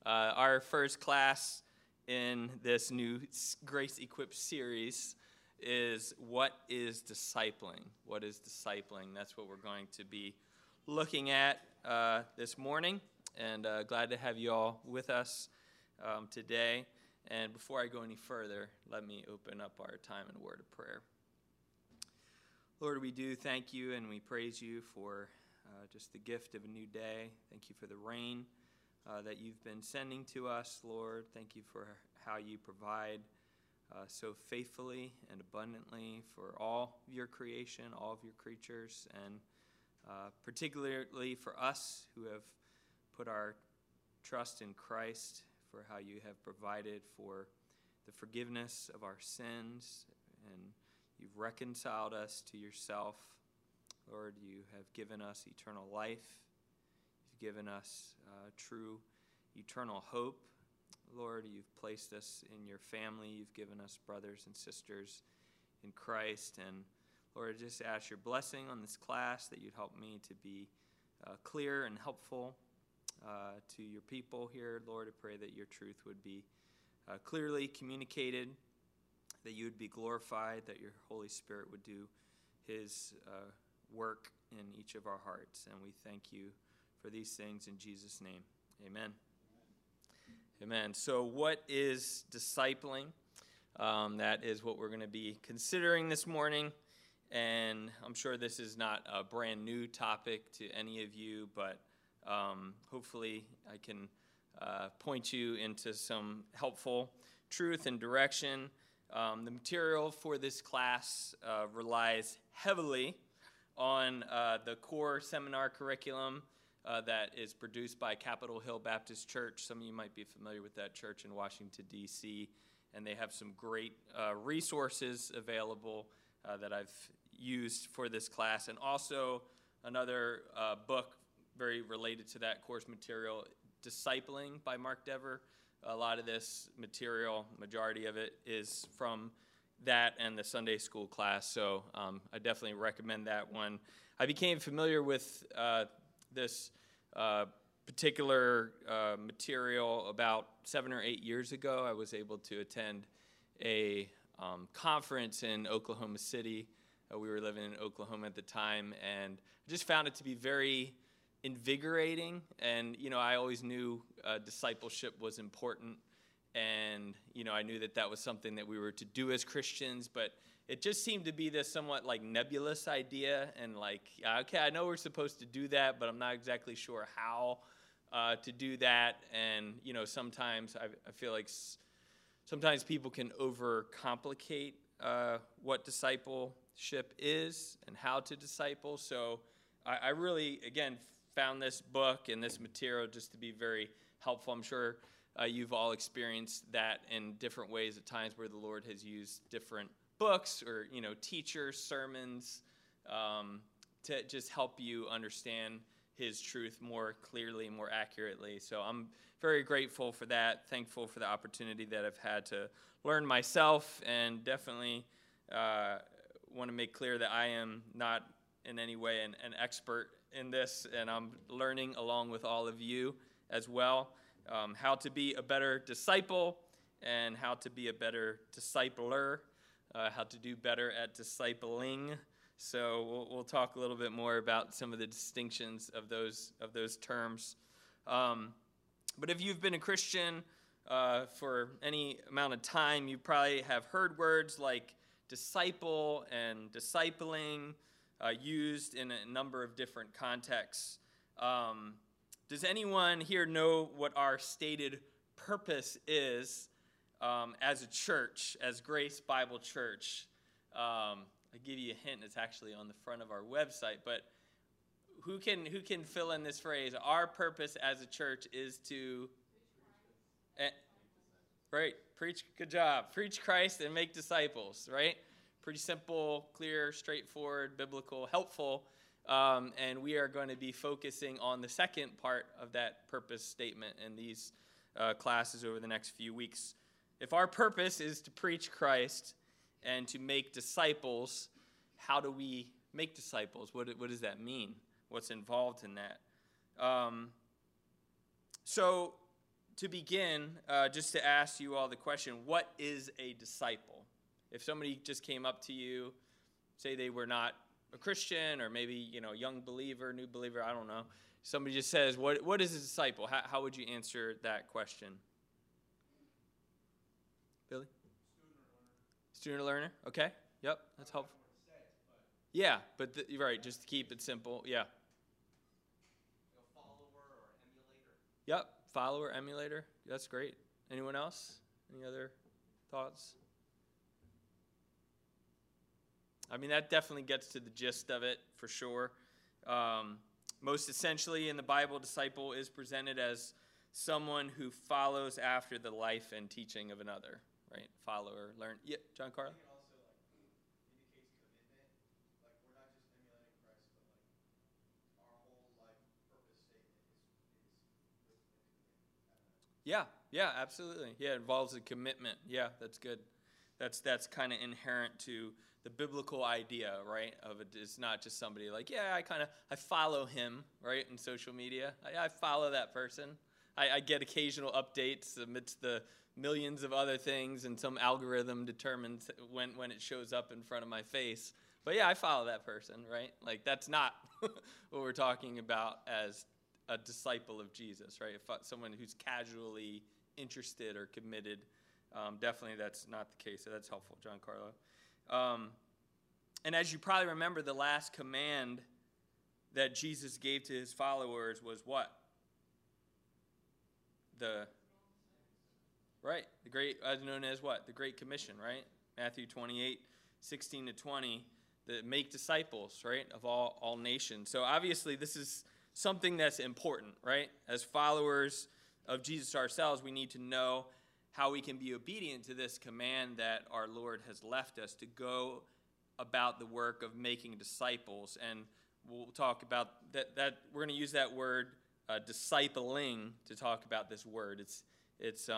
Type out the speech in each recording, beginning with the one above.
Our first class in this new Grace Equipped series is What is Discipling? What is discipling? That's what we're going to be looking at this morning, and glad to have you all with us today. And before I go any further, let me open up our time in a word of prayer. Lord, we do thank you and we praise you for just the gift of a new day. Thank you for the rain that you've been sending to us, Lord. Thank you for how you provide so faithfully and abundantly for all of your creation, all of your creatures, and particularly for us who have put our trust in Christ, for how you have provided for the forgiveness of our sins, and you've reconciled us to yourself. Lord, you have given us eternal life. You've given us true eternal hope. Lord, you've placed us in your family. You've given us brothers and sisters in Christ. And Lord, I just ask your blessing on this class, that you'd help me to be clear and helpful to your people here. Lord, I pray that your truth would be clearly communicated, that you would be glorified, that your Holy Spirit would do his work in each of our hearts. And we thank you for these things in Jesus' name. Amen. Amen. So what is discipling? That is what we're going to be considering this morning. And I'm sure this is not a brand new topic to any of you, but hopefully I can point you into some helpful truth and direction. The material for this class relies heavily on the core seminar curriculum that is produced by Capitol Hill Baptist Church. Some of you might be familiar with that church in Washington, D.C., and they have some great resources available that I've used for this class, and also another book very related to that course material, Discipling by Mark Dever. A lot of this material, majority of it, is from that and the Sunday school class, so I definitely recommend that one. I became familiar with this particular material about 7 or 8 years ago. I was able to attend a conference in Oklahoma City. We were living in Oklahoma at the time, and I just found it to be very invigorating. And, you know, I always knew discipleship was important, and, you know, I knew that that was something that we were to do as Christians, but it just seemed to be this somewhat like nebulous idea, and like, okay, I know we're supposed to do that, but I'm not exactly sure how to do that. And, you know, sometimes I feel like sometimes people can overcomplicate what discipleship is and how to disciple. So I really, again, found this book and this material just to be very helpful. I'm sure you've all experienced that in different ways at times where the Lord has used different books or, you know, teachers, sermons to just help you understand his truth more clearly, more accurately. So I'm very grateful for that, thankful for the opportunity that I've had to learn myself, and definitely want to make clear that I am not in any way an expert in this, and I'm learning along with all of you as well how to be a better disciple and how to be a better discipler, how to do better at discipling. So we'll talk a little bit more about some of the distinctions of those terms. But if you've been a Christian for any amount of time, you probably have heard words like disciple and discipling used in a number of different contexts. Does anyone here know what our stated purpose is as a church, as Grace Bible Church? I'll give you a hint. It's actually on the front of our website. But who can fill in this phrase? Our purpose as a church is to... Right, preach, good job. Preach Christ and make disciples, right? Pretty simple, clear, straightforward, biblical, helpful. And we are going to be focusing on the second part of that purpose statement in these classes over the next few weeks. If our purpose is to preach Christ and to make disciples, how do we make disciples? What does that mean? What's involved in that? So to begin, just to ask you all the question, what is a disciple? If somebody just came up to you, say they were not a Christian, or maybe, young believer, new believer, I don't know. Somebody just says, what is a disciple? How would you answer that question? Billy? Student or learner. Okay. Yep, that's helpful. Yeah, but you're right, just to keep it simple. Yeah. A follower or emulator. Yep, follower, emulator. That's great. Anyone else? Any other thoughts? I mean, that definitely gets to the gist of it, for sure. Most essentially in the Bible, disciple is presented as someone who follows after the life and teaching of another, right? Follower, learn. Yeah, John Carl? I think it also indicates commitment. Like, we're not just emulating Christ, but our whole life purpose statement is with the commitment. Yeah, absolutely. Yeah, it involves a commitment. Yeah, that's good. That's kind of inherent to the biblical idea, right? Of it is not just somebody like, I follow him, right, in social media. I follow that person. I get occasional updates amidst the millions of other things, and some algorithm determines when it shows up in front of my face. But yeah, I follow that person, right? Like, that's not what we're talking about as a disciple of Jesus, right? If someone who's casually interested or committed, definitely that's not the case. So that's helpful, John Carlo. And as you probably remember, the last command that Jesus gave to his followers was what? The great, as known as what? The Great Commission, right? Matthew 28:16-20, the make disciples, right, of all nations. So obviously this is something that's important, right? As followers of Jesus ourselves, we need to know how we can be obedient to this command that our Lord has left us to go about the work of making disciples. And we'll talk about that we're going to use that word discipling to talk about this word. It's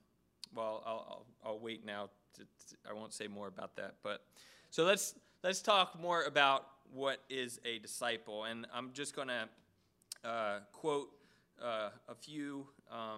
I'll wait now. I won't say more about that. But so let's talk more about what is a disciple. And I'm just going to quote a few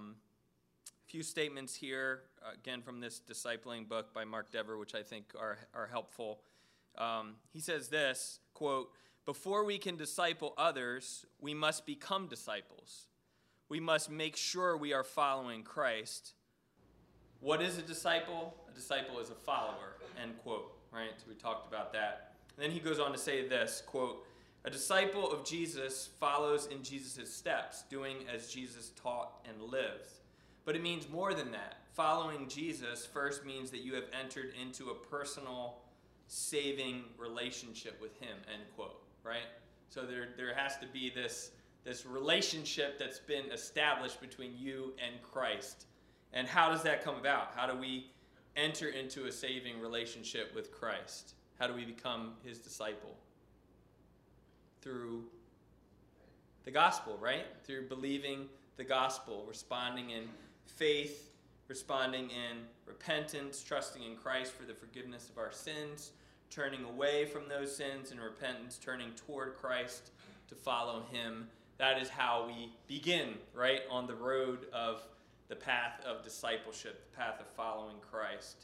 statements here, again, from this discipling book by Mark Dever, which I think are helpful. He says this, quote, "Before we can disciple others, we must become disciples. We must make sure we are following Christ." What is a disciple? A disciple is a follower, end quote, right? So we talked about that. And then he goes on to say this, quote, "A disciple of Jesus follows in Jesus' steps, doing as Jesus taught and lived. But it means more than that. Following Jesus first means that you have entered into a personal, saving relationship with him," end quote, right? So there has to be this relationship that's been established between you and Christ. And how does that come about? How do we enter into a saving relationship with Christ? How do we become his disciple? Through the gospel, right? Through believing the gospel, responding in faith, responding in repentance, trusting in Christ for the forgiveness of our sins, turning away from those sins in repentance, turning toward Christ to follow him. That is how we begin, right, on the road of the path of discipleship, the path of following Christ.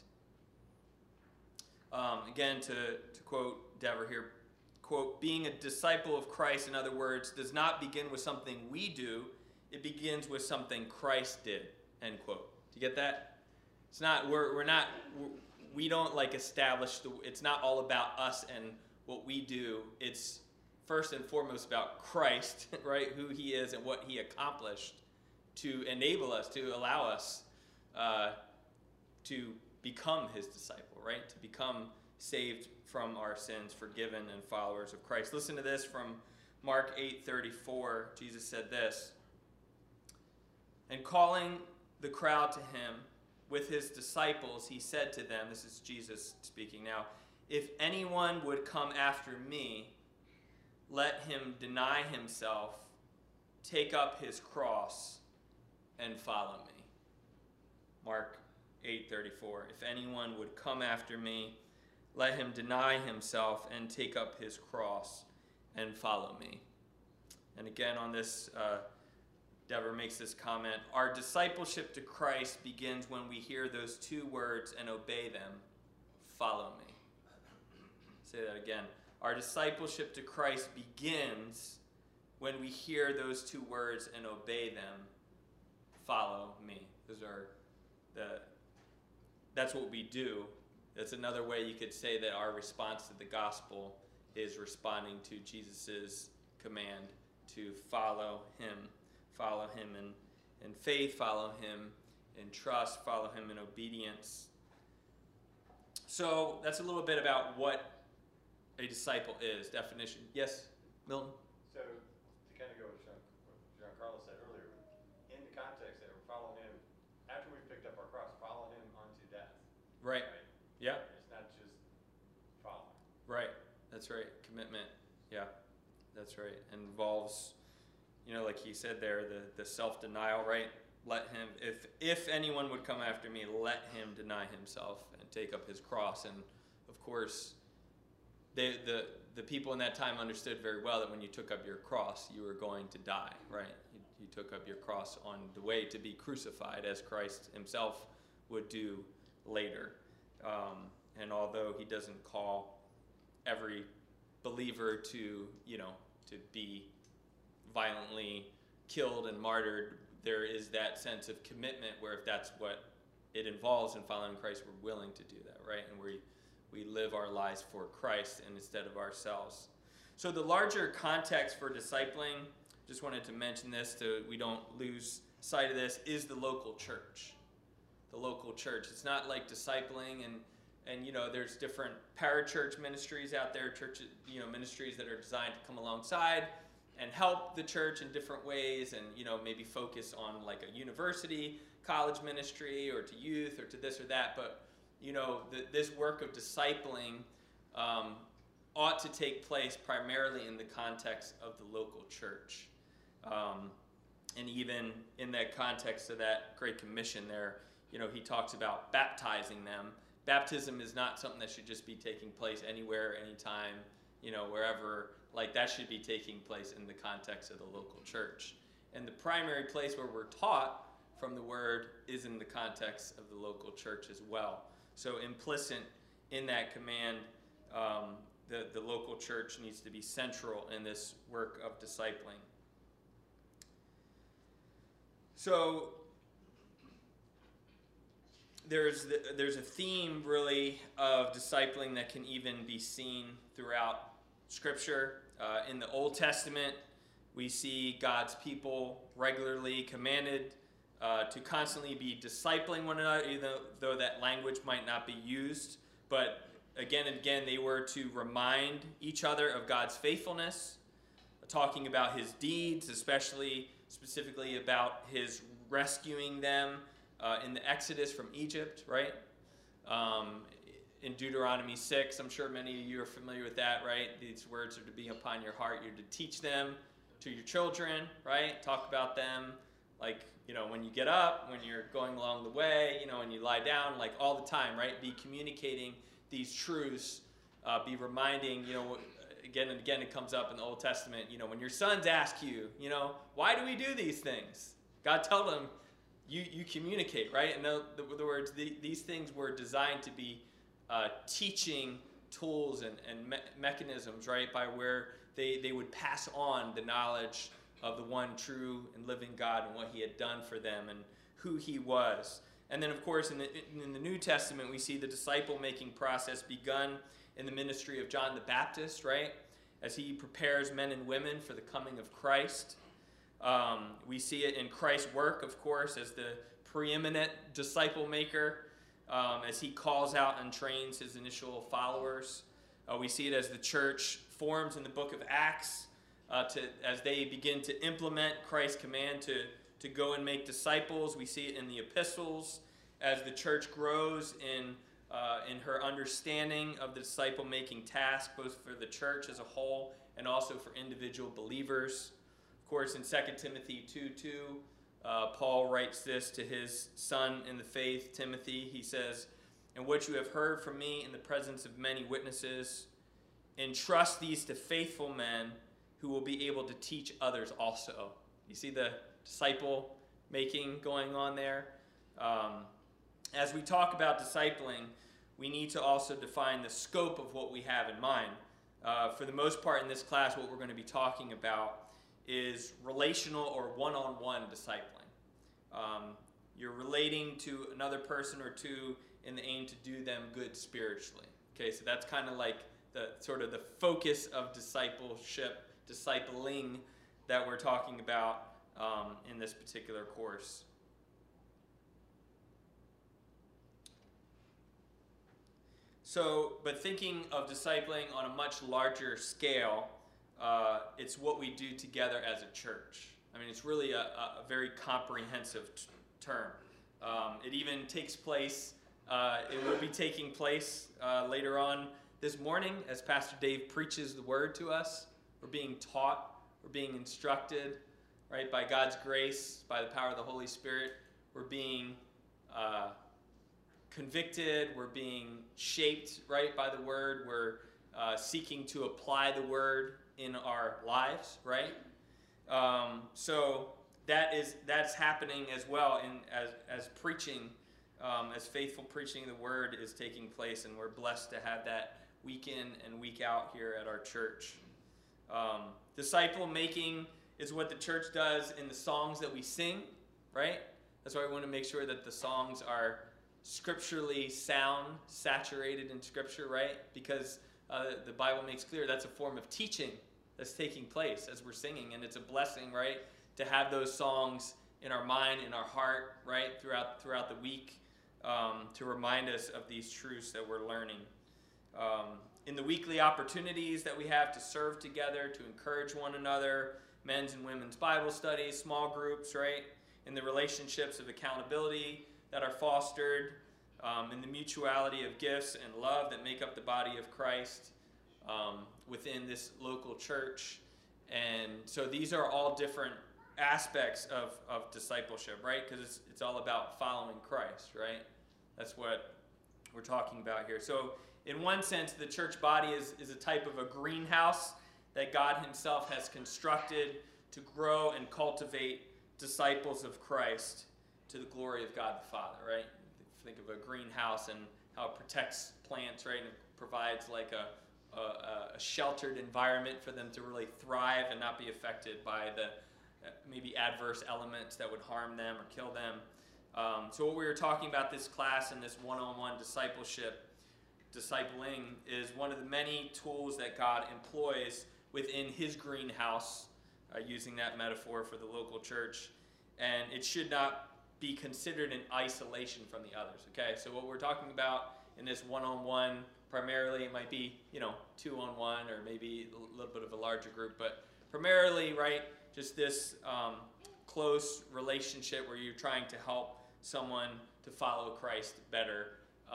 Again, to quote Dever here, quote, "Being a disciple of Christ, in other words, does not begin with something we do. It begins with something Christ did," end quote. Do you get that? It's not, we don't like establish, it's not all about us and what we do. It's first and foremost about Christ, right, who he is and what he accomplished to enable us, to allow us to become his disciple, right? To become saved from our sins, forgiven, and followers of Christ. Listen to this from Mark 8:34. Jesus said this, "And calling the crowd to him with his disciples, he said to them," this is Jesus speaking now, "If anyone would come after me, let him deny himself, take up his cross, and follow me." Mark 8:34. "If anyone would come after me, let him deny himself and take up his cross and follow me." And again, on this Deborah makes this comment. Our discipleship to Christ begins when we hear those two words and obey them. Follow me. Say that again. Our discipleship to Christ begins when we hear those two words and obey them. Follow me. That's what we do. That's another way you could say that our response to the gospel is responding to Jesus' command to follow him. Follow him in faith, follow him in trust, follow him in obedience. So that's a little bit about what a disciple is. Definition. Yes, Milton? So to kind of go with what Giancarlo said earlier, in the context that we're following him, after we've picked up our cross, follow him unto death. Right. Yeah. It's not just follow. Right. That's right. Commitment. Yeah. That's right. Involves, like he said there, the self-denial, right? Let him, if anyone would come after me, let him deny himself and take up his cross. And of course, the people in that time understood very well that when you took up your cross, you were going to die, right? You took up your cross on the way to be crucified, as Christ himself would do later. And although he doesn't call every believer to be violently killed and martyred, there is that sense of commitment where if that's what it involves in following Christ, we're willing to do that, right? And we live our lives for Christ and instead of ourselves. So the larger context for discipling, just wanted to mention this so we don't lose sight of this, is the local church. The local church. It's not like discipling and there's different parachurch ministries out there, churches, ministries that are designed to come alongside and help the church in different ways and, maybe focus on like a university, college ministry, or to youth, or to this or that. But, this work of discipling ought to take place primarily in the context of the local church. And even in that context of that Great Commission there, he talks about baptizing them. Baptism is not something that should just be taking place anywhere, anytime, wherever. Like, that should be taking place in the context of the local church. And the primary place where we're taught from the word is in the context of the local church as well. So implicit in that command, the local church needs to be central in this work of discipling. So there's a theme really of discipling that can even be seen throughout Scripture. In the Old Testament, we see God's people regularly commanded to constantly be discipling one another, even though that language might not be used. But again and again, they were to remind each other of God's faithfulness, talking about his deeds, specifically about his rescuing them in the Exodus from Egypt, right? In Deuteronomy 6, I'm sure many of you are familiar with that, right? These words are to be upon your heart. You're to teach them to your children, right? Talk about them, like, when you get up, when you're going along the way, when you lie down, like all the time, right? Be communicating these truths, be reminding, again and again it comes up in the Old Testament, when your sons ask you, why do we do these things? God tell them, you communicate, right? In other words, these things were designed to be teaching tools and mechanisms, right, by where they would pass on the knowledge of the one true and living God and what he had done for them and who he was. And then, of course, in the New Testament, we see the disciple-making process begun in the ministry of John the Baptist, right, as he prepares men and women for the coming of Christ. We see it in Christ's work, of course, as the preeminent disciple maker, as he calls out and trains his initial followers. We see it as the church forms in the book of Acts, as they begin to implement Christ's command to go and make disciples. We see it in the epistles as the church grows in her understanding of the disciple-making task, both for the church as a whole and also for individual believers. Of course, in 2 Timothy 2:2, Paul writes this to his son in the faith, Timothy. He says, "And what you have heard from me in the presence of many witnesses, entrust these to faithful men who will be able to teach others also." You see the disciple making going on there. As we talk about discipling, we need to also define the scope of what we have in mind. For the most part in this class, what we're going to be talking about is relational or one-on-one discipling. You're relating to another person or two in the aim to do them good spiritually. Okay, so that's kind of like the sort of the focus of discipleship, discipling that we're talking about in this particular course. So, but thinking of discipling on a much larger scale, it's what we do together as a church. I mean, it's really a very comprehensive term. It even takes place, it will be taking place later on this morning as Pastor Dave preaches the word to us. We're being taught, we're being instructed, right, by God's grace, by the power of the Holy Spirit. We're being convicted, we're being shaped, right, by the word. We're seeking to apply the word in our lives, right? So that's happening as well as preaching, as faithful preaching of the word is taking place, and we're blessed to have that week in and week out here at our church. Disciple making is what the church does in the songs that we sing, right? That's why we want to make sure that the songs are scripturally sound, saturated in Scripture, right? Because the Bible makes clear that's a form of teaching that's taking place as we're singing, and it's a blessing, right, to have those songs in our mind, in our heart, right, throughout the week, to remind us of these truths that we're learning. In the weekly opportunities that we have to serve together, to encourage one another, men's and women's Bible studies, small groups, right? In the relationships of accountability that are fostered, in the mutuality of gifts and love that make up the body of Christ within this local church. And so these are all different aspects of discipleship, right? Because it's all about following Christ, right? That's what we're talking about here. So in one sense, the church body is a type of a greenhouse that God himself has constructed to grow and cultivate disciples of Christ to the glory of God the Father, right? Think of a greenhouse and how it protects plants, right? And it provides like a sheltered environment for them to really thrive and not be affected by the maybe adverse elements that would harm them or kill them. So what we were talking about this class and this one-on-one discipling is one of the many tools that God employs within his greenhouse, using that metaphor for the local church. And it should not be considered in isolation from the others, okay? So what we're talking about in this one-on-one, primarily it might be, 2-on-1 or maybe a little bit of a larger group, but primarily, right, just this close relationship where you're trying to help someone to follow Christ better.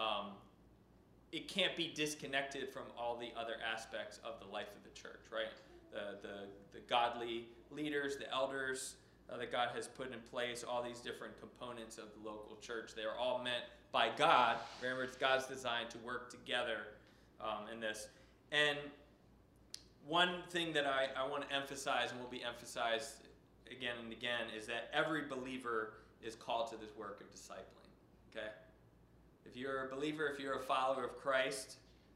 It can't be disconnected from all the other aspects of the life of the church, right? The godly leaders, the elders that God has put in place, all these different components of the local church. They are all meant by God. Remember, it's God's design to work together in this. And one thing that I want to emphasize, and will be emphasized again and again, is that every believer is called to this work of discipling, okay? If you're a believer, if you're a follower of Christ,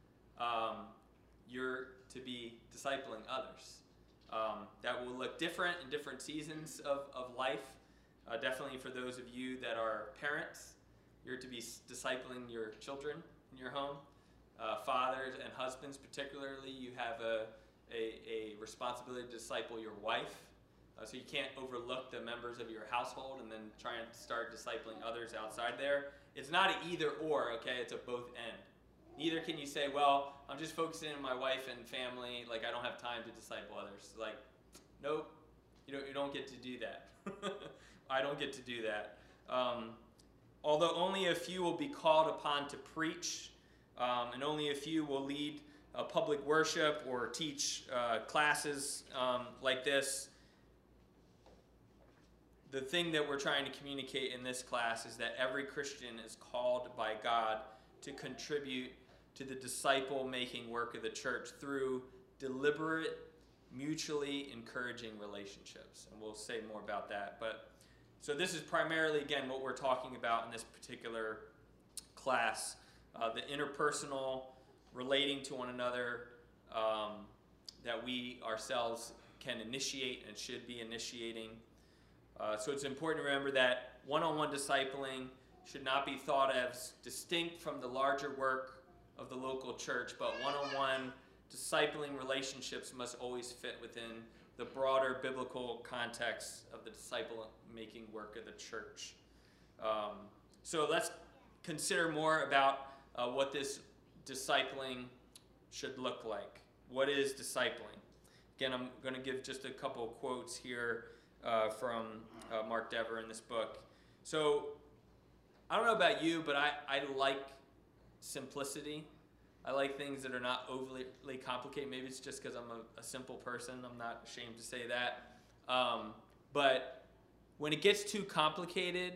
you're to be discipling others. That will look different in different seasons of life. Definitely for those of you that are parents, you're to be discipling your children in your home. Fathers and husbands particularly, you have a responsibility to disciple your wife. So you can't overlook the members of your household and then try and start discipling others outside there. It's not an either or, okay? It's a both and. Neither can you say, well, I'm just focusing on my wife and family, like I don't have time to disciple others. Like, nope, you don't get to do that. I don't get to do that. Although only a few will be called upon to preach, and only a few will lead public worship or teach classes like this, the thing that we're trying to communicate in this class is that every Christian is called by God to contribute to the disciple-making work of the church through deliberate, mutually encouraging relationships. And we'll say more about that. But so this is primarily, again, what we're talking about in this particular class, the interpersonal relating to one another, that we ourselves can initiate and should be initiating. So it's important to remember that one-on-one discipling should not be thought as distinct from the larger work of the local church, but one-on-one discipling relationships must always fit within the broader biblical context of the disciple-making work of the church. So let's consider more about what this discipling should look like. What is discipling? Again, I'm going to give just a couple of quotes here from Mark Dever in this book. So I don't know about you, but I like simplicity. I like things that are not overly complicated. Maybe it's just because I'm a simple person. I'm not ashamed to say that. But when it gets too complicated,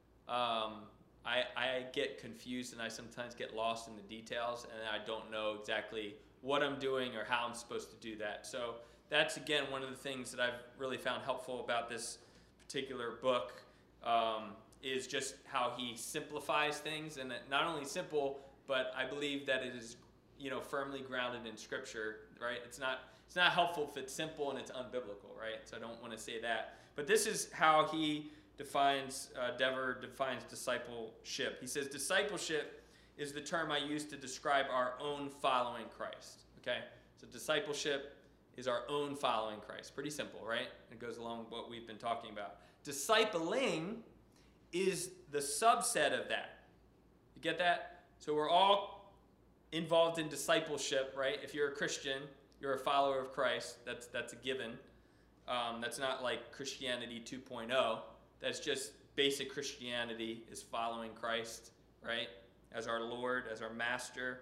I get confused and I sometimes get lost in the details and I don't know exactly what I'm doing or how I'm supposed to do that. So that's, again, one of the things that I've really found helpful about this particular book, is just how he simplifies things. And not only simple, but I believe that it is, firmly grounded in Scripture, right? It's not helpful if it's simple and it's unbiblical, right? So I don't want to say that. But this is how he Dever defines discipleship. He says, discipleship is the term I use to describe our own following Christ. Okay? So discipleship is our own following Christ. Pretty simple, right? It goes along with what we've been talking about. Discipling is the subset of that. You get that? So we're all involved in discipleship, right? If you're a Christian, you're a follower of Christ. That's a given. That's not like Christianity 2.0. That's just basic Christianity is following Christ, right? As our Lord, as our Master.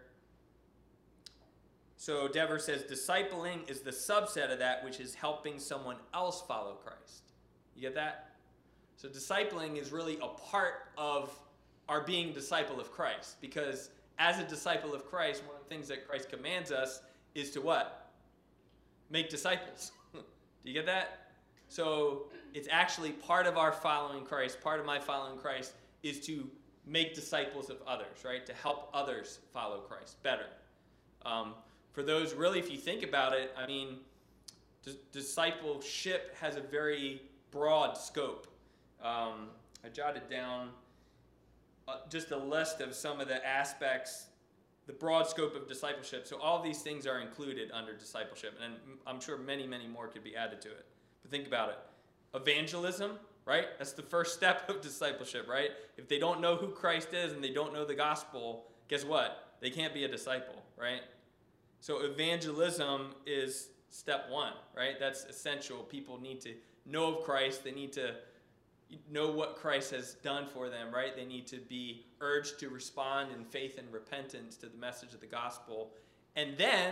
So Dever says discipling is the subset of that, which is helping someone else follow Christ. You get that? So discipling is really a part of our being disciple of Christ, because as a disciple of Christ, one of the things that Christ commands us is to what? Make disciples. Do you get that? So it's actually part of our following Christ, part of my following Christ, is to make disciples of others, right? To help others follow Christ better. For those, really, if you think about it, I mean, discipleship has a very broad scope. I jotted down just a list of some of the aspects, the broad scope of discipleship. So all these things are included under discipleship, and I'm sure many, many more could be added to it. But think about it. Evangelism, right? That's the first step of discipleship, right? If they don't know who Christ is and they don't know the gospel, guess what? They can't be a disciple, right? So evangelism is step one, right? That's essential. People need to know of Christ. They need to know what Christ has done for them, right? They need to be urged to respond in faith and repentance to the message of the gospel. And then,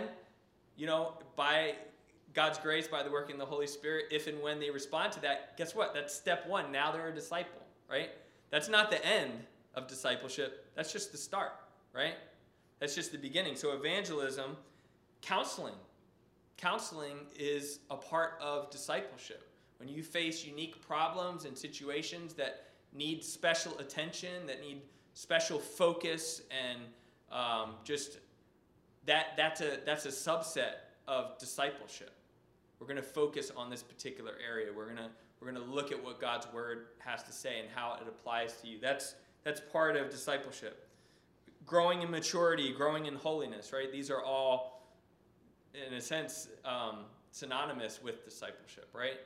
by God's grace, by the working of the Holy Spirit, if and when they respond to that, guess what? That's step one. Now they're a disciple, right? That's not the end of discipleship. That's just the start, right? That's just the beginning. So evangelism, counseling. Counseling is a part of discipleship. When you face unique problems and situations that need special attention, that need special focus, and just that's a subset of discipleship. We're going to focus on this particular area. We're going to look at what God's word has to say and how it applies to you. That's part of discipleship. Growing in maturity, growing in holiness, right? These are all, in a sense, synonymous with discipleship, right?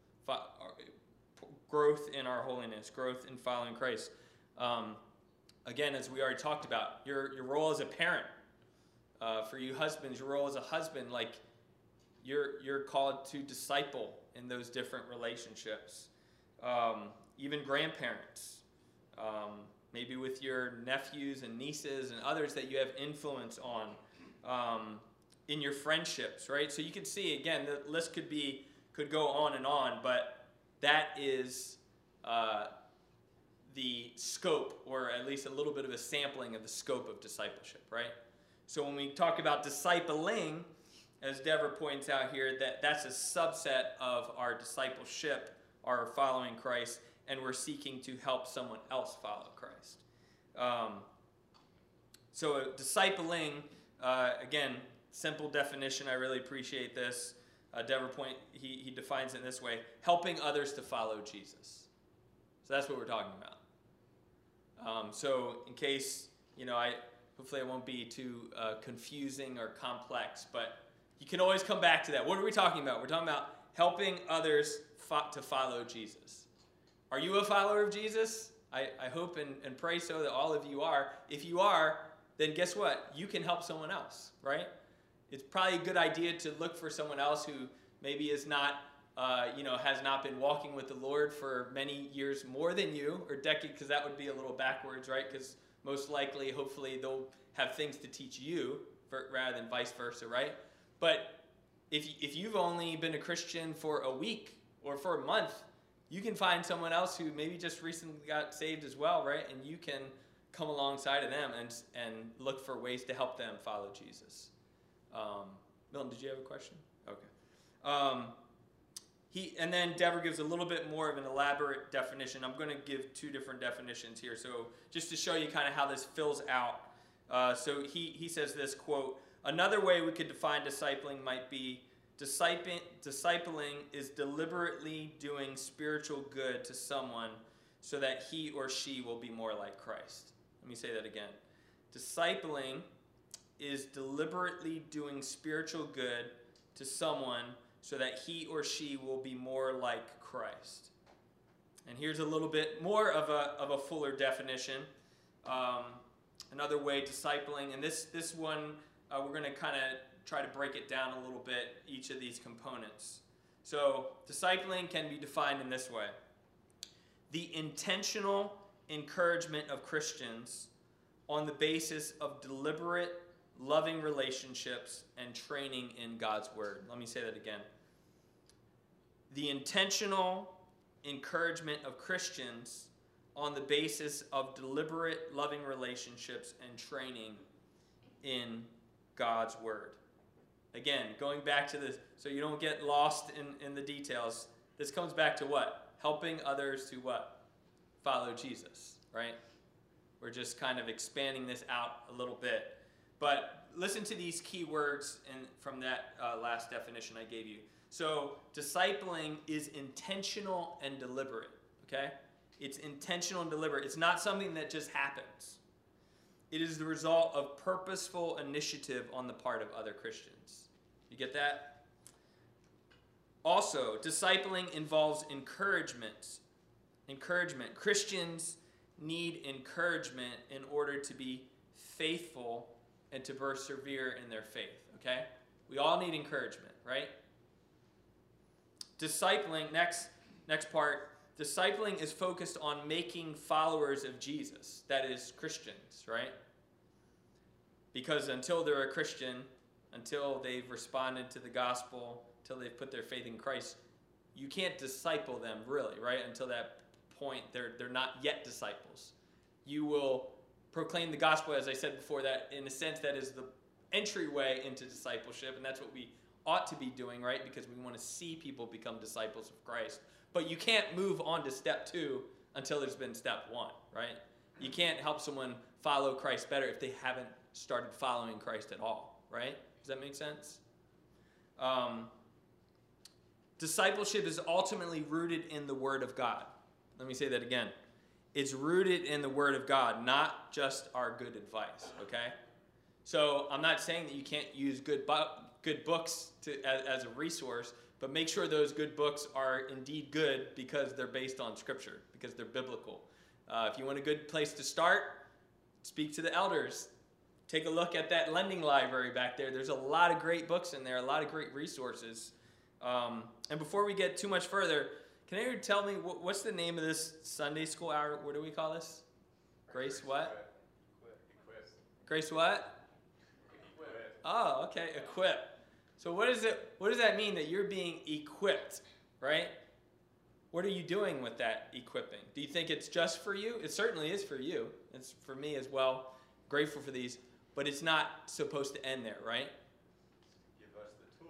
Growth in our holiness, growth in following Christ. Again, as we already talked about, your role as a parent. For you husbands, your role as a husband, like you're called to disciple in those different relationships. Even grandparents, maybe with your nephews and nieces and others that you have influence on, in your friendships, right? So you can see, again, the list could go on, but that is the scope, or at least a little bit of a sampling of the scope of discipleship, right? So when we talk about discipling, as Deborah points out here, that's a subset of our discipleship, our following Christ, and we're seeking to help someone else follow Christ. So discipling, again, simple definition. I really appreciate this. Deborah he defines it in this way: helping others to follow Jesus. So that's what we're talking about. So in case, hopefully it won't be too confusing or complex, but you can always come back to that. What are we talking about? We're talking about helping others to follow Jesus. Are you a follower of Jesus? I hope and pray so that all of you are. If you are, then guess what? You can help someone else, right? It's probably a good idea to look for someone else who maybe is not, has not been walking with the Lord for many years more than you, or decades, because that would be a little backwards, right? Because most likely, hopefully, they'll have things to teach you rather than vice versa, right? But if you've only been a Christian for a week or for a month, you can find someone else who maybe just recently got saved as well, right? And you can come alongside of them and look for ways to help them follow Jesus. Milton, did you have a question? Okay. And then Deborah gives a little bit more of an elaborate definition. I'm going to give two different definitions here. So just to show you kind of how this fills out. So he says this, quote, "Another way we could define discipling might be, discipling is deliberately doing spiritual good to someone so that he or she will be more like Christ." Let me say that again. Discipling is deliberately doing spiritual good to someone so that he or she will be more like Christ. And here's a little bit more of a fuller definition. Another way discipling, and this one we're going to kind of try to break it down a little bit, each of these components. So discipling can be defined in this way: the intentional encouragement of Christians on the basis of deliberate, loving relationships and training in God's Word. Let me say that again. The intentional encouragement of Christians on the basis of deliberate, loving relationships and training in God's Word. Again, going back to this, so you don't get lost in the details, this comes back to what? Helping others to what? Follow Jesus, right? We're just kind of expanding this out a little bit. But listen to these key words from that last definition I gave you. So discipling is intentional and deliberate, okay? It's intentional and deliberate. It's not something that just happens. It is the result of purposeful initiative on the part of other Christians. You get that? Also, discipling involves encouragement. Christians need encouragement in order to be faithful and to persevere in their faith, okay? We all need encouragement, right? Discipling, next part, discipling is focused on making followers of Jesus, that is, Christians, right? Because until they're a Christian, until they've responded to the gospel, until they've put their faith in Christ, you can't disciple them really, right? Until that point, they're not yet disciples. You will proclaim the gospel, as I said before, that in a sense that is the entryway into discipleship, and that's what we ought to be doing, right? Because we want to see people become disciples of Christ. But you can't move on to step 2 until there's been step 1, right? You can't help someone follow Christ better if they haven't started following Christ at all, right? Does that make sense? Discipleship is ultimately rooted in the Word of God. Let me say that again. It's rooted in the Word of God, not just our good advice, okay? So I'm not saying that you can't use good books as a resource, but make sure those good books are indeed good because they're based on Scripture, because they're biblical. If you want a good place to start, speak to the elders. Take a look at that lending library back there. There's a lot of great books in there, a lot of great resources. And before we get too much further, can anyone tell me what's the name of this Sunday school hour? What do we call this? Grace what? Equip. Grace what? Equip. Oh, okay, equip. So what does that mean that you're being equipped, right? What are you doing with that equipping? Do you think it's just for you? It certainly is for you. It's for me as well. Grateful for these, but it's not supposed to end there, right? Give us the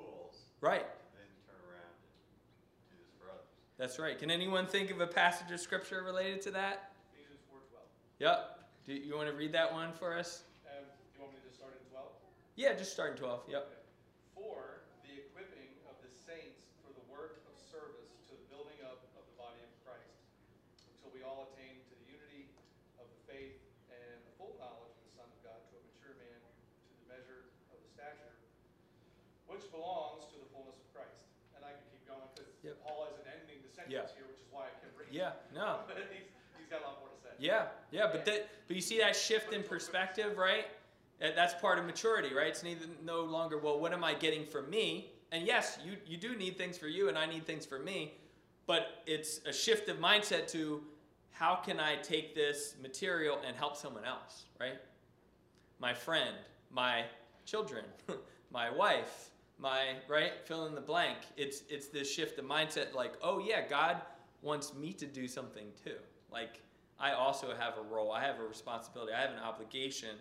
Right. then turn around and do this for others. That's right. Can anyone think of a passage of scripture related to that? Ephesians 4:12. Yep. Do you want to read that one for us? Do you want me to just start in 12? Yeah, just start in 12. Yep. Okay. For the equipping of the saints for the work of service to the building up of the body of Christ, until we all attain to the unity of the faith and the full knowledge of the Son of God, to a mature man, to the measure of the stature, which belongs to the fullness of Christ. And I could keep going because Yep. Paul isn't ending the sentence Yeah. here, which is why I kept reading. Yeah. No. But he's got a lot more to say. Yeah. Yeah. But you see that shift in perspective, right? That's part of maturity, right? It's no longer, well, what am I getting from me? And yes, you do need things for you, and I need things for me. But it's a shift of mindset to, how can I take this material and help someone else, right? My friend, my children, my wife, right? Fill in the blank. It's this shift of mindset, like, oh yeah, God wants me to do something too. Like, I also have a role. I have a responsibility. I have an obligation.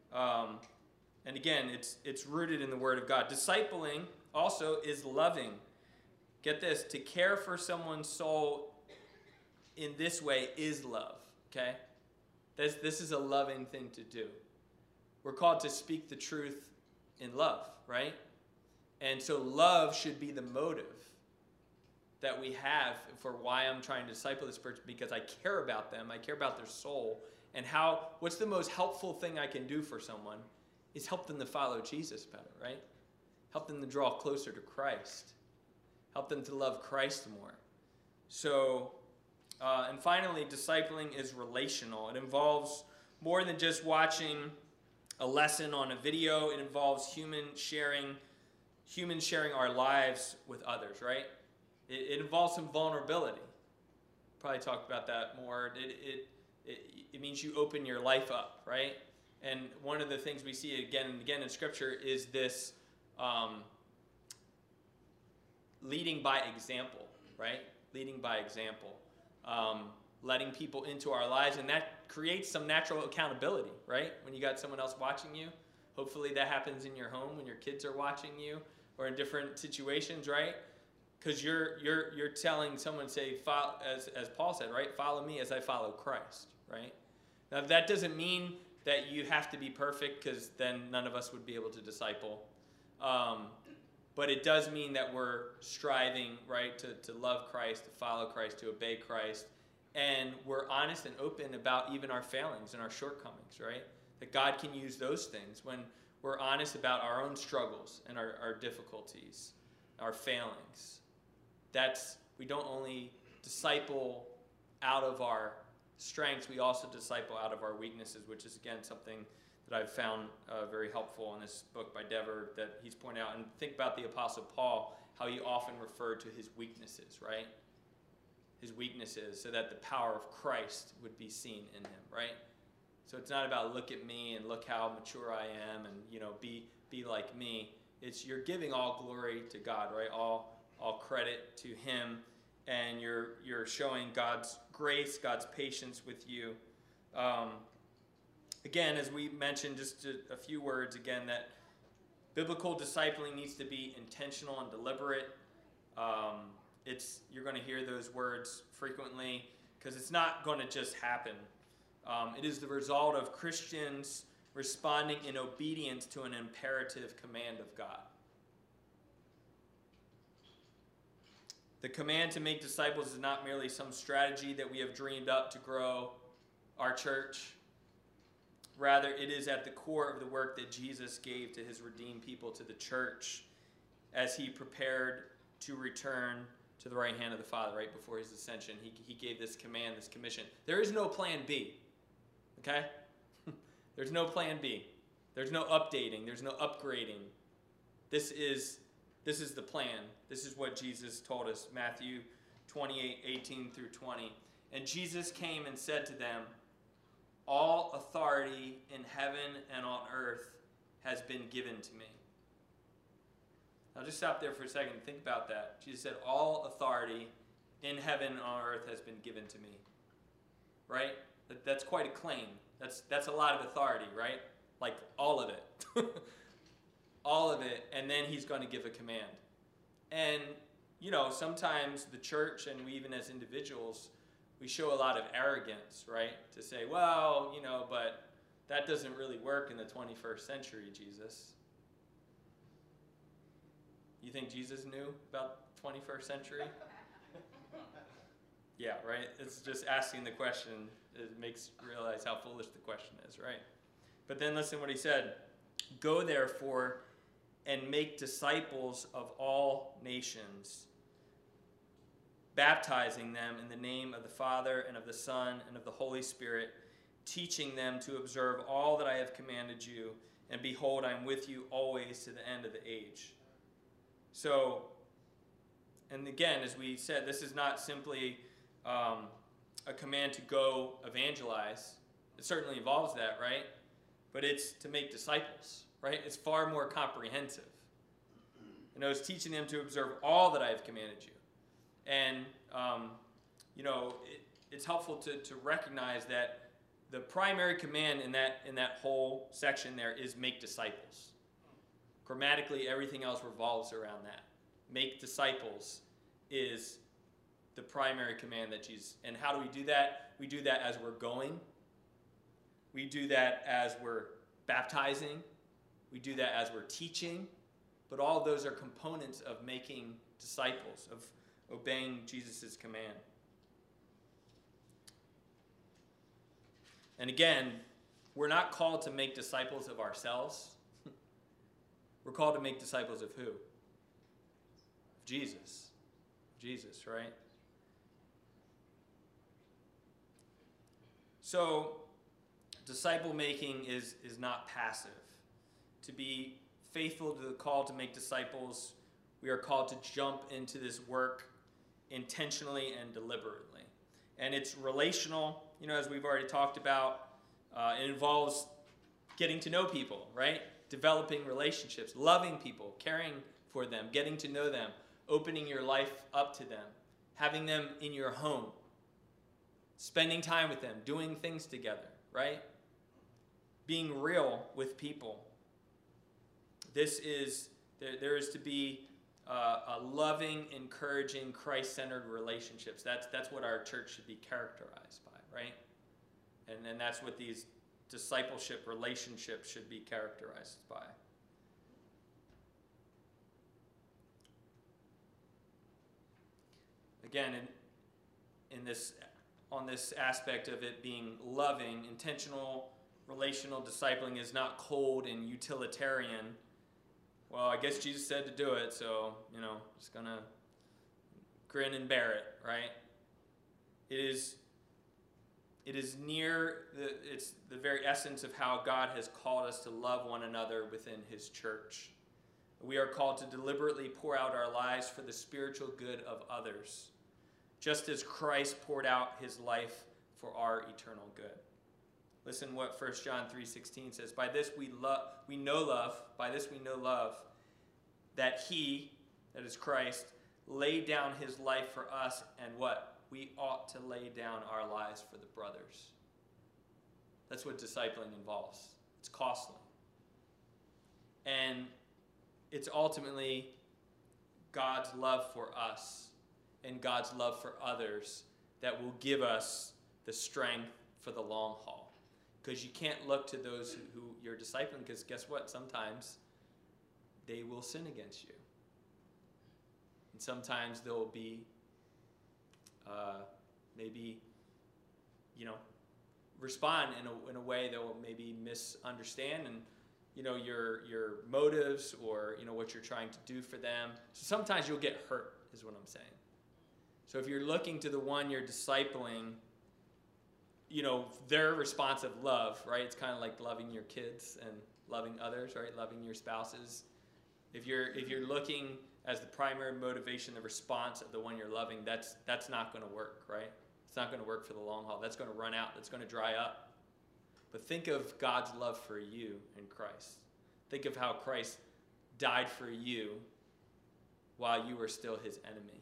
And again, it's rooted in the Word of God. Discipling also is loving. Get this, to care for someone's soul in this way is love, okay? This is a loving thing to do. We're called to speak the truth in love, right? And so love should be the motive that we have for why I'm trying to disciple this person, because I care about them, I care about their soul, and what's the most helpful thing I can do for someone is help them to follow Jesus better, right? Help them to draw closer to Christ. Help them to love Christ more. So, and finally, discipling is relational. It involves more than just watching a lesson on a video. It involves humans sharing our lives with others, right? It involves some vulnerability. Probably talked about that more. It means you open your life up, right? And one of the things we see again and again in Scripture is this leading by example, right? Leading by example. Letting people into our lives, and that creates some natural accountability, right? When you got someone else watching you. Hopefully that happens in your home when your kids are watching you, or in different situations, right? Because you're telling someone, say, as Paul said, right? Follow me as I follow Christ, right? Now that doesn't mean that you have to be perfect, because then none of us would be able to disciple. But it does mean that we're striving, right, to love Christ, to follow Christ, to obey Christ. And we're honest and open about even our failings and our shortcomings, right? That God can use those things when we're honest about our own struggles and our difficulties, our failings. We don't only disciple out of our strengths, we also disciple out of our weaknesses, which is, again, something that I've found very helpful in this book by Dever that he's pointed out. And think about the Apostle Paul, how he often referred to his weaknesses, right? His weaknesses, so that the power of Christ would be seen in him, right? So it's not about look at me and look how mature I am and, be like me. It's you're giving all glory to God, right? All credit to him, and you're showing God's grace, God's patience with you. Again, as we mentioned, just a few words again, that biblical discipling needs to be intentional and deliberate. You're going to hear those words frequently because it's not going to just happen. It is the result of Christians responding in obedience to an imperative command of God. The command to make disciples is not merely some strategy that we have dreamed up to grow our church. Rather, it is at the core of the work that Jesus gave to his redeemed people, to the church, as he prepared to return to the right hand of the Father right before his ascension. He gave this command, this commission. There is no plan B, okay? There's no plan B. There's no updating. There's no upgrading. This is the plan. This is what Jesus told us, Matthew 28:18 through 20. And Jesus came and said to them, all authority in heaven and on earth has been given to me. Now just stop there for a second and think about that. Jesus said, all authority in heaven and on earth has been given to me. Right? That's quite a claim. That's a lot of authority, right? Like all of it. All of it. And then he's going to give a command. And, sometimes the church and we even as individuals, we show a lot of arrogance, right? To say, well, but that doesn't really work in the 21st century, Jesus. You think Jesus knew about 21st century? Yeah, right? It's just asking the question. It makes you realize how foolish the question is, right? But then listen what he said. Go therefore and make disciples of all nations, baptizing them in the name of the Father and of the Son and of the Holy Spirit, teaching them to observe all that I have commanded you. And behold, I am with you always to the end of the age. So, and again, as we said, this is not simply a command to go evangelize. It certainly involves that, right? But it's to make disciples, right? It's far more comprehensive. It's teaching them to observe all that I have commanded you. And, it's helpful to recognize that the primary command in that whole section there is make disciples. Grammatically, everything else revolves around that. Make disciples is the primary command that Jesus. And how do we do that? We do that as we're going. We do that as we're baptizing. We do that as we're teaching. But all of those are components of making disciples, of obeying Jesus' command. And again, we're not called to make disciples of ourselves. We're called to make disciples of who? Of Jesus. Jesus, right? So, disciple making is not passive. To be faithful to the call to make disciples, we are called to jump into this work intentionally and deliberately. And it's relational, as we've already talked about. It involves getting to know people, right? Developing relationships, loving people, caring for them, getting to know them, opening your life up to them, having them in your home, spending time with them, doing things together, right? Being real with people. There is to be a loving, encouraging, Christ-centered relationships. That's what our church should be characterized by, right? And that's what these discipleship relationships should be characterized by. Again, on this aspect of it being loving, intentional, relational discipling is not cold and utilitarian. Well, I guess Jesus said to do it, so, just going to grin and bear it, right? It's the very essence of how God has called us to love one another within his church. We are called to deliberately pour out our lives for the spiritual good of others, just as Christ poured out his life for our eternal good. Listen what 1 John 3:16 says. By this we know love, that he, that is Christ, laid down his life for us, and what? We ought to lay down our lives for the brothers. That's what discipling involves. It's costly. And it's ultimately God's love for us and God's love for others that will give us the strength for the long haul. Because you can't look to those who you're discipling, because guess what? Sometimes they will sin against you. And sometimes they'll be maybe, respond in a way that will maybe misunderstand and, your motives or, what you're trying to do for them. So sometimes you'll get hurt, is what I'm saying. So if you're looking to the one you're discipling, their response of love, right? It's kind of like loving your kids and loving others, right? Loving your spouses. If you're looking as the primary motivation, the response of the one you're loving, that's not going to work, right? It's not going to work for the long haul. That's going to run out. That's going to dry up. But think of God's love for you in Christ. Think of how Christ died for you while you were still his enemy.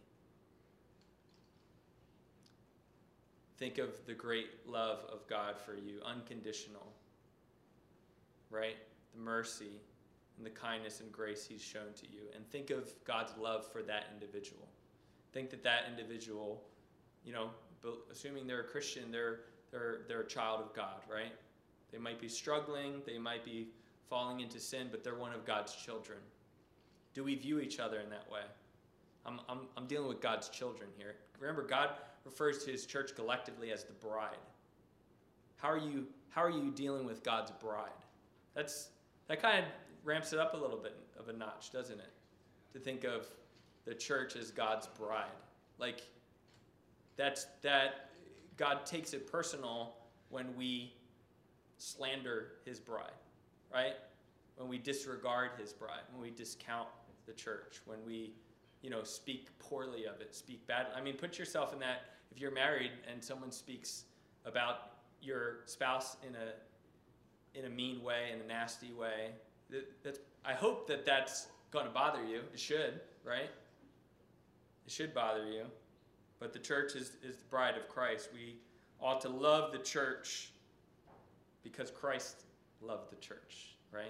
Think of the great love of God for you, unconditional, right? The mercy, and the kindness and grace he's shown to you. And think of God's love for that individual. Think that individual, assuming they're a Christian, they're a child of God, right? They might be struggling, they might be falling into sin, but they're one of God's children. Do we view each other in that way? I'm dealing with God's children here. Remember, God refers to his church collectively as the bride. How are you dealing with God's bride? That kind of ramps it up a little bit of a notch, doesn't it? To think of the church as God's bride. Like that God takes it personal when we slander his bride, right? When we disregard his bride, when we discount the church, when we speak poorly of it, speak badly. I mean, put yourself in that. If you're married and someone speaks about your spouse in a mean way, in a nasty way, I hope that's going to bother you. It should, right? It should bother you. But the church is the bride of Christ. We ought to love the church because Christ loved the church, right?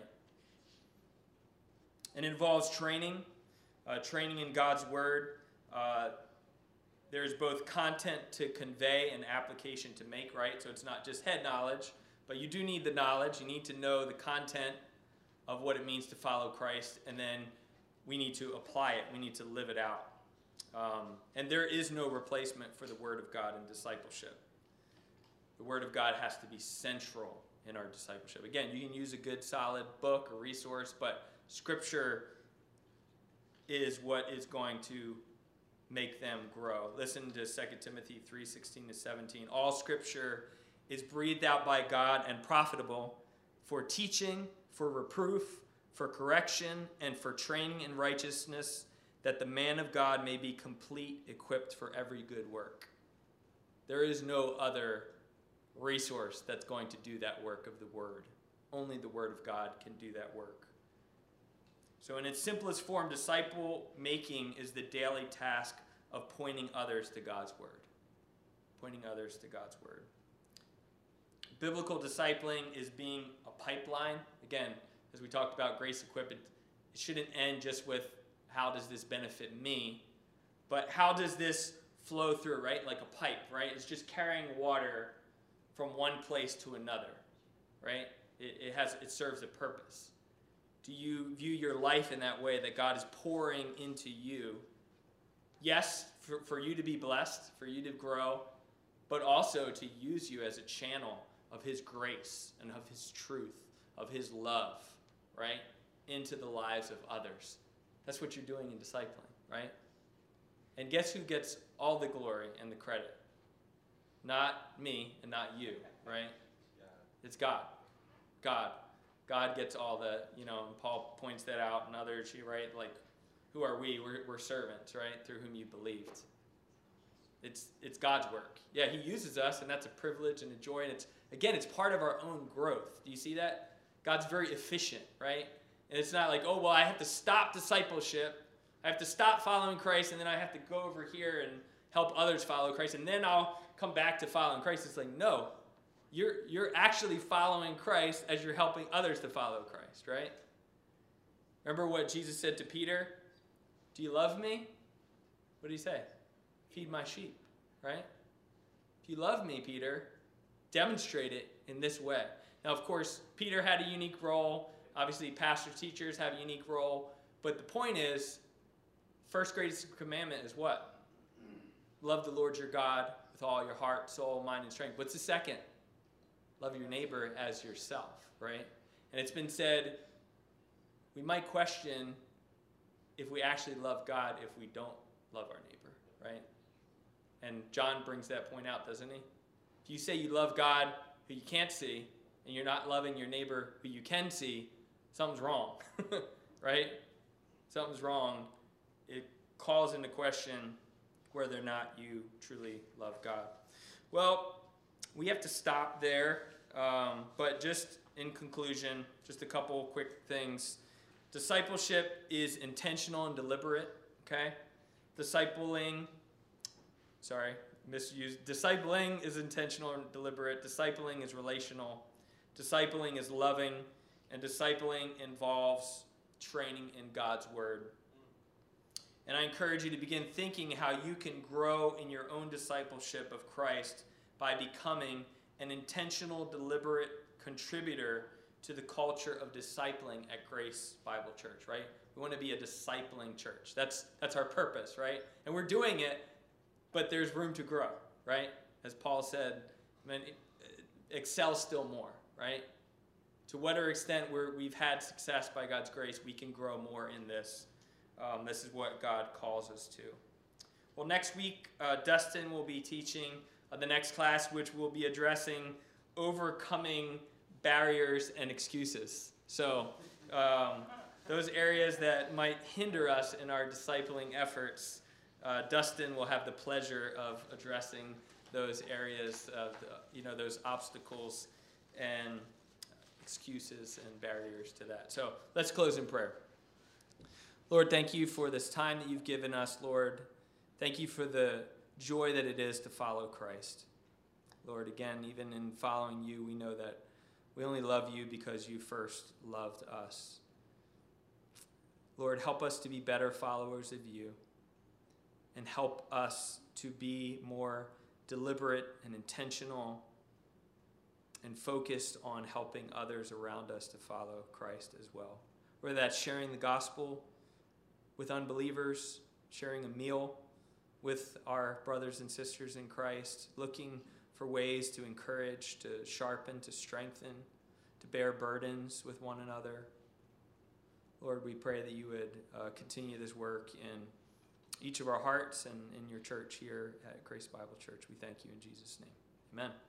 And it involves training in God's word. There's both content to convey and application to make, right? So it's not just head knowledge, but you do need the knowledge. You need to know the content of what it means to follow Christ, and then we need to apply it. We need to live it out. And there is no replacement for the Word of God in discipleship. The Word of God has to be central in our discipleship. Again, you can use a good, solid book or resource, but Scripture is what is going to make them grow. Listen to 2 Timothy 3:16-17. All Scripture is breathed out by God and profitable for teaching, for reproof, for correction, and for training in righteousness, that the man of God may be complete, equipped for every good work. There is no other resource that's going to do that work of the Word. Only the Word of God can do that work. So in its simplest form, disciple making is the daily task of pointing others to God's Word. Pointing others to God's Word. Biblical discipling is being a pipeline. Again, as we talked about Grace Equip, it shouldn't end just with how does this benefit me, but how does this flow through, right? Like a pipe, right? It's just carrying water from one place to another, right? It serves a purpose. Do you view your life in that way, that God is pouring into you? Yes, for you to be blessed, for you to grow, but also to use you as a channel of his grace and of his truth, of his love, right? Into the lives of others. That's what you're doing in discipling, right? And guess who gets all the glory and the credit? Not me and not you, right? It's God. God gets all the, and Paul points that out, and others, right? Like, who are we? We're servants, right? Through whom you believed. It's God's work. Yeah, he uses us, and that's a privilege and a joy, and it's part of our own growth. Do you see that? God's very efficient, right? And it's not like, oh, well, I have to stop discipleship. I have to stop following Christ, and then I have to go over here and help others follow Christ, and then I'll come back to following Christ. It's like, no, you're actually following Christ as you're helping others to follow Christ, right? Remember what Jesus said to Peter? Do you love me? What did he say? Feed my sheep, right? If you love me, Peter, demonstrate it in this way. Now, of course, Peter had a unique role. Obviously, pastors, teachers have a unique role. But the point is, first greatest commandment is what? Love the Lord your God with all your heart, soul, mind, and strength. What's the second? Love your neighbor as yourself, right? And it's been said, we might question if we actually love God if we don't love our neighbor, right? And John brings that point out, doesn't he? If you say you love God who you can't see, and you're not loving your neighbor who you can see, something's wrong, right? Something's wrong. It calls into question whether or not you truly love God. Well, we have to stop there, but just in conclusion, just a couple quick things. Discipleship is intentional and deliberate, okay? Discipling is intentional and deliberate. Discipling is relational. Discipling is loving. And discipling involves training in God's Word. And I encourage you to begin thinking how you can grow in your own discipleship of Christ by becoming an intentional, deliberate contributor to the culture of discipling at Grace Bible Church, right? We want to be a discipling church. That's our purpose, right? And we're doing it, but there's room to grow, right? As Paul said, excel still more, right? To whatever extent we've had success by God's grace, we can grow more in this. This is what God calls us to. Well, next week, Dustin will be teaching the next class, which will be addressing overcoming barriers and excuses. So those areas that might hinder us in our discipling efforts, Dustin will have the pleasure of addressing those areas of those obstacles and excuses and barriers to that. So let's close in prayer. Lord, thank you for this time that you've given us, Lord. Thank you for the joy that it is to follow Christ. Lord, again, even in following you, we know that we only love you because you first loved us. Lord, help us to be better followers of you, and help us to be more deliberate and intentional and focused on helping others around us to follow Christ as well. Whether that's sharing the gospel with unbelievers, sharing a meal with our brothers and sisters in Christ, looking for ways to encourage, to sharpen, to strengthen, to bear burdens with one another. Lord, we pray that you would continue this work in each of our hearts and in your church here at Grace Bible Church. We thank you in Jesus' name. Amen.